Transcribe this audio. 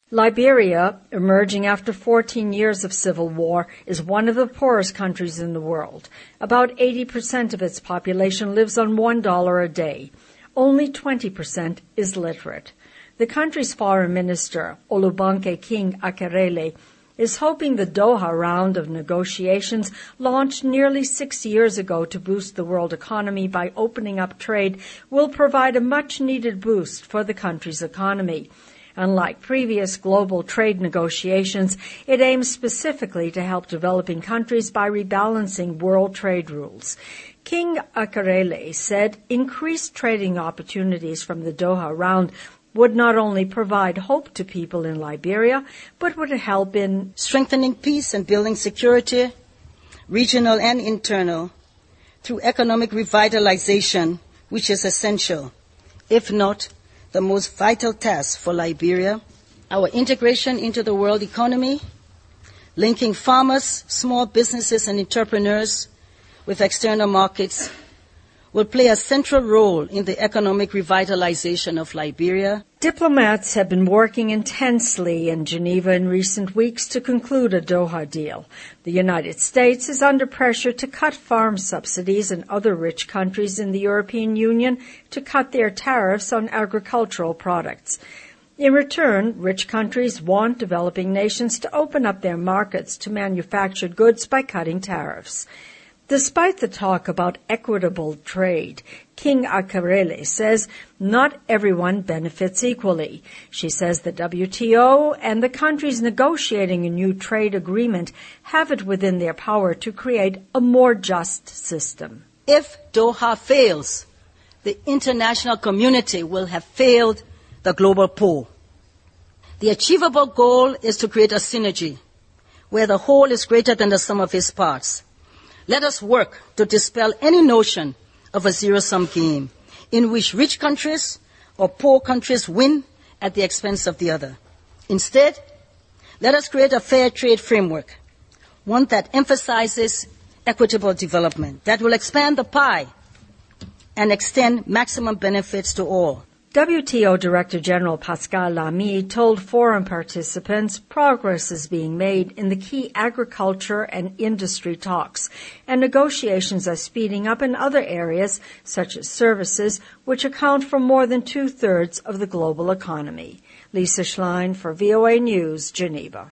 Liberia, emerging after 14 years of civil war, is one of the poorest countries in the world. About 80% of its population lives on $1 a day. Only 20% is literate. The country's foreign minister, Olubanke King Akerele, is hoping the Doha round of negotiations launched nearly 6 years ago to boost the world economy by opening up trade will provide a much-needed boost for the country's economy. Unlike previous global trade negotiations, it aims specifically to help developing countries by rebalancing world trade rules. King Akerele said increased trading opportunities from the Doha round would not only provide hope to people in Liberia, but would help in strengthening peace and building security, regional and internal, through economic revitalization, which is essential, if not the most vital task for Liberia, our integration into the world economy, linking farmers, small businesses and entrepreneurs with external markets, will play a central role in the economic revitalization of Liberia. Diplomats have been working intensely in Geneva in recent weeks to conclude a Doha deal. The United States is under pressure to cut farm subsidies, and other rich countries in the European Union to cut their tariffs on agricultural products. In return, rich countries want developing nations to open up their markets to manufactured goods by cutting tariffs. Despite the talk about equitable trade, King Akerele says not everyone benefits equally. She says the WTO and the countries negotiating a new trade agreement have it within their power to create a more just system. If Doha fails, the international community will have failed the global poor. The achievable goal is to create a synergy where the whole is greater than the sum of its parts. Let us work to dispel any notion of a zero-sum game in which rich countries or poor countries win at the expense of the other. Instead, let us create a fair trade framework, one that emphasizes equitable development, that will expand the pie and extend maximum benefits to all. WTO Director General Pascal Lamy told forum participants progress is being made in the key agriculture and industry talks, and negotiations are speeding up in other areas, such as services, which account for more than 2/3 of the global economy. Lisa Schlein for VOA News, Geneva.